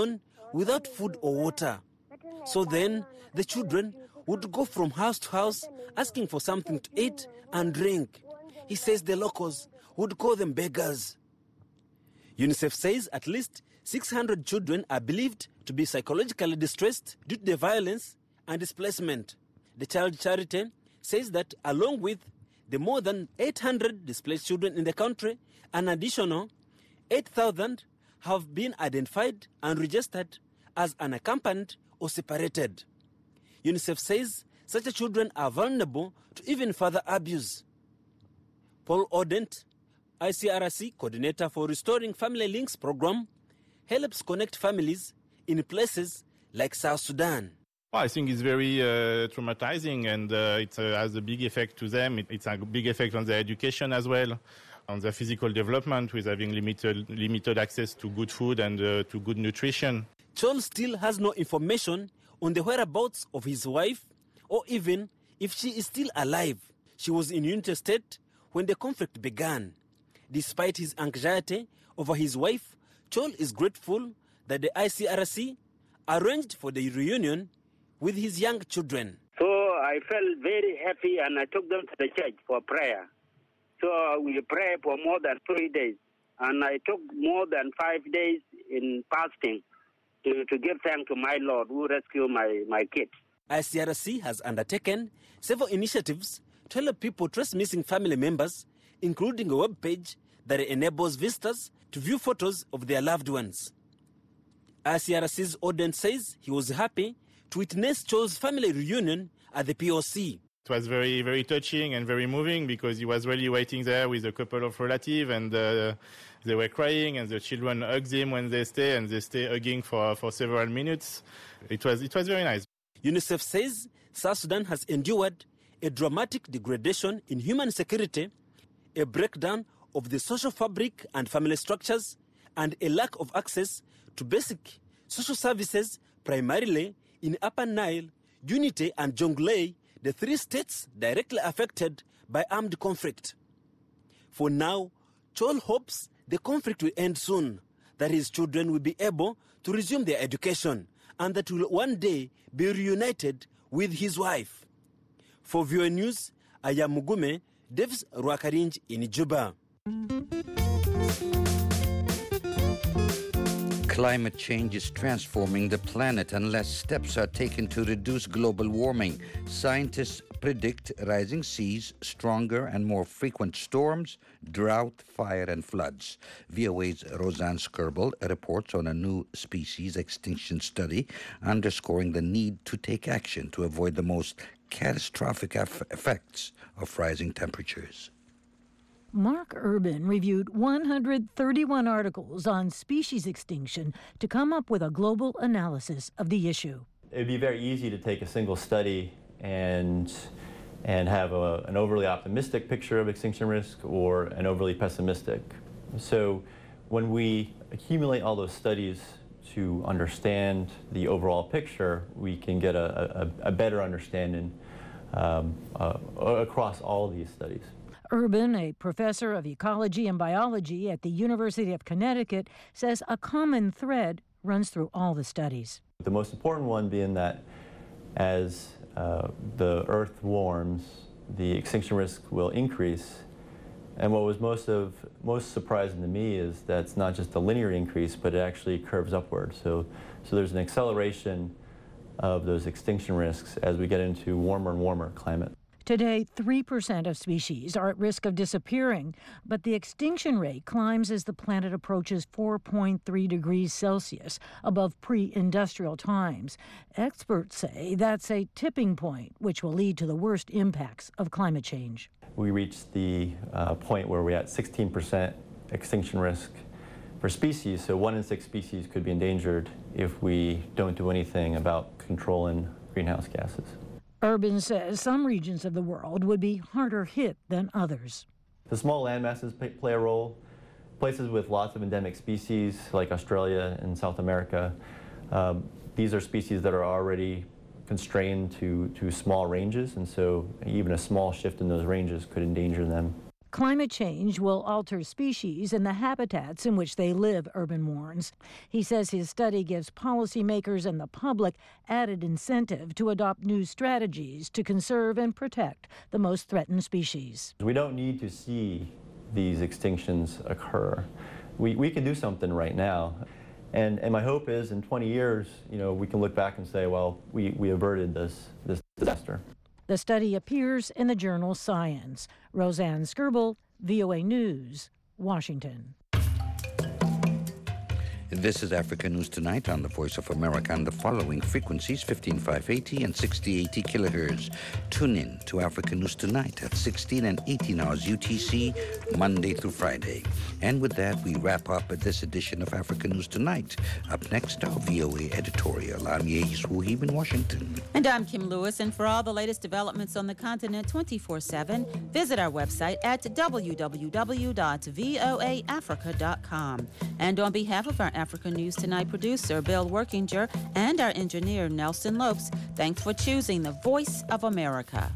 without food or water. So then the children would go from house to house asking for something to eat and drink. He says the locals would call them beggars. UNICEF says at least 600 children are believed to be psychologically distressed due to the violence and displacement. The Child Charity says that along with the more than 800 displaced children in the country, an additional 8,000 have been identified and registered as unaccompanied or separated. UNICEF says such children are vulnerable to even further abuse. Paul Odent, ICRC coordinator for Restoring Family Links program, helps connect families in places like South Sudan. I think it's very traumatizing, and it has a big effect to them. It's a big effect on their education as well, on their physical development with having limited access to good food and to good nutrition. Chol still has no information on the whereabouts of his wife or even if she is still alive. She was in Unity State when the conflict began. Despite his anxiety over his wife, Chol is grateful that the ICRC arranged for the reunion with his young children. So I felt very happy and I took them to the church for prayer. So we prayed for more than 3 days. And I took more than 5 days in fasting to give thanks to my Lord who rescued my kids. ICRC has undertaken several initiatives to help people trace missing family members, including a web page that enables visitors to view photos of their loved ones. ICRC's Odent says he was happy to witness Cho's family reunion at the POC. It was very, very touching and very moving because he was really waiting there with a couple of relatives, and they were crying, and the children hugged him when they stay, and they stay hugging for several minutes. It was very nice. UNICEF says South Sudan has endured a dramatic degradation in human security, a breakdown of the social fabric and family structures, and a lack of access to basic social services, primarily in Upper Nile, Unity, and Jonglei, the 3 states directly affected by armed conflict. For now, Chol hopes the conflict will end soon, that his children will be able to resume their education, and that will one day be reunited with his wife. For VOA News, I am Mugume, Devs Rwakarinj in Juba. Climate change is transforming the planet unless steps are taken to reduce global warming. Scientists predict rising seas, stronger and more frequent storms, drought, fire, and floods. VOA's Roseanne Skirble reports on a new species extinction study underscoring the need to take action to avoid the most catastrophic effects of rising temperatures. Mark Urban reviewed 131 articles on species extinction to come up with a global analysis of the issue. It would be very easy to take a single study and have an overly optimistic picture of extinction risk or an overly pessimistic. So when we accumulate all those studies to understand the overall picture, we can get a better understanding across all these studies. Urban, a professor of ecology and biology at the University of Connecticut, says a common thread runs through all the studies. The most important one being that as the Earth warms, the extinction risk will increase. And what was most surprising to me is that it's not just a linear increase, but it actually curves upward. So there's an acceleration of those extinction risks as we get into warmer and warmer climate. Today, 3% of species are at risk of disappearing, but the extinction rate climbs as the planet approaches 4.3 degrees Celsius above pre-industrial times. Experts say that's a tipping point, which will lead to the worst impacts of climate change. We reached the point where we're at 16% extinction risk for species, so 1 in 6 species could be endangered if we don't do anything about controlling greenhouse gases. Urban says some regions of the world would be harder hit than others. The small land masses play a role. Places with lots of endemic species like Australia and South America, these are species that are already constrained to small ranges, and so even a small shift in those ranges could endanger them. Climate change will alter species and the habitats in which they live, Urban warns. He says his study gives policymakers and the public added incentive to adopt new strategies to conserve and protect the most threatened species. We don't need to see these extinctions occur. We can do something right now. And my hope is in 20 years, we can look back and say, well, we averted this disaster. The study appears in the journal Science. Roseanne Skirbel, VOA News, Washington. This is Africa News Tonight on the Voice of America on the following frequencies, 15580 and 6080 kilohertz. Tune in to Africa News Tonight at 16 and 18 hours UTC, Monday through Friday. And with that, we wrap up this edition of Africa News Tonight. Up next, our VOA editorial. I'm Yehi Swuhib in Washington. And I'm Kim Lewis. And for all the latest developments on the continent 24/7, visit our website at www.voaafrica.com. And on behalf of our Africa News Tonight producer, Bill Workinger, and our engineer, Nelson Lopes, thanks for choosing the Voice of America.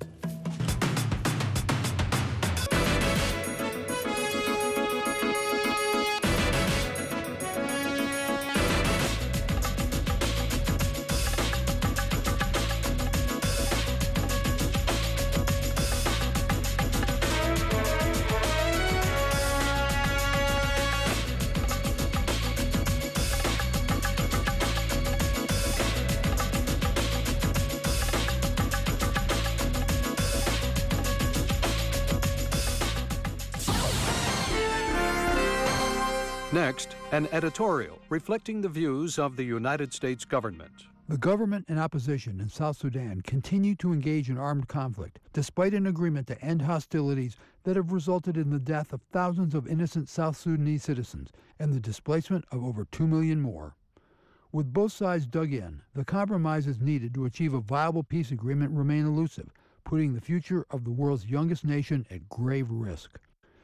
Next, an editorial reflecting the views of the United States government. The government and opposition in South Sudan continue to engage in armed conflict, despite an agreement to end hostilities that have resulted in the death of thousands of innocent South Sudanese citizens and the displacement of over 2 million more. With both sides dug in, the compromises needed to achieve a viable peace agreement remain elusive, putting the future of the world's youngest nation at grave risk.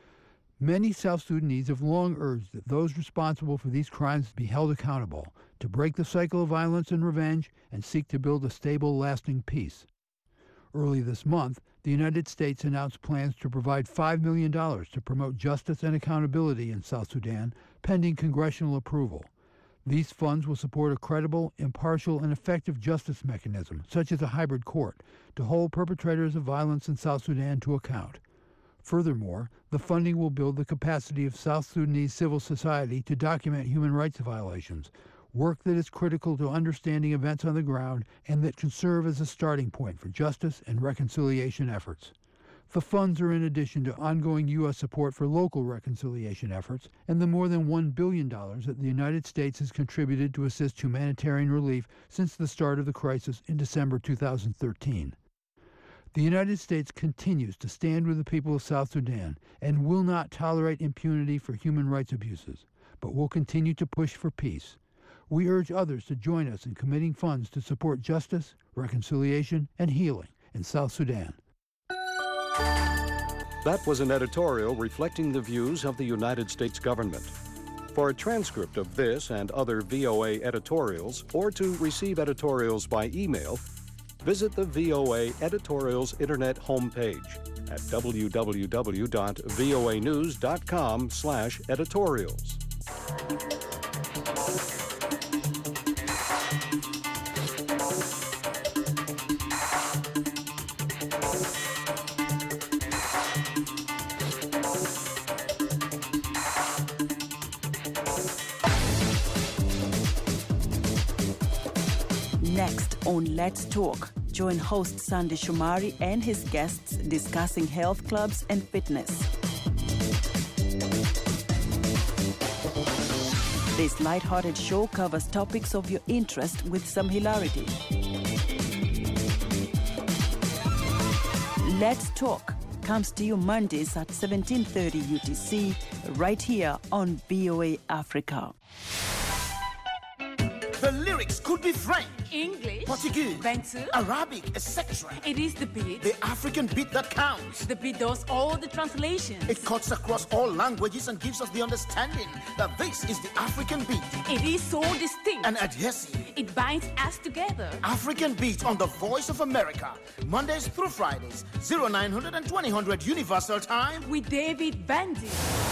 Many South Sudanese have long urged that those responsible for these crimes be held accountable to break the cycle of violence and revenge and seek to build a stable, lasting peace. Early this month, the United States announced plans to provide $5 million to promote justice and accountability in South Sudan, pending congressional approval. These funds will support a credible, impartial, and effective justice mechanism, such as a hybrid court, to hold perpetrators of violence in South Sudan to account. Furthermore, the funding will build the capacity of South Sudanese civil society to document human rights violations, work that is critical to understanding events on the ground and that can serve as a starting point for justice and reconciliation efforts. The funds are in addition to ongoing U.S. support for local reconciliation efforts and the more than $1 billion that the United States has contributed to assist humanitarian relief since the start of the crisis in December 2013. The United States continues to stand with the people of South Sudan and will not tolerate impunity for human rights abuses, but will continue to push for peace. We urge others to join us in committing funds to support justice, reconciliation, and healing in South Sudan. That was an editorial reflecting the views of the United States government. For a transcript of this and other VOA editorials, or to receive editorials by email, visit the VOA Editorials Internet homepage at www.voanews.com/editorials. Next on Let's Talk, join host Sandy Shumari and his guests discussing health clubs and fitness. This lighthearted show covers topics of your interest with some hilarity. Let's Talk comes to you Mondays at 17:30 UTC, right here on VOA Africa. The lyrics could be French, English, Portuguese, Bantu, Arabic, etc. It is the beat. The African beat that counts. The beat does all the translations. It cuts across all languages and gives us the understanding that this is the African beat. It is so distinct and adhesive. It binds us together. African beat on the Voice of America, Mondays through Fridays, 0900 and 2000 Universal Time with David Bandy.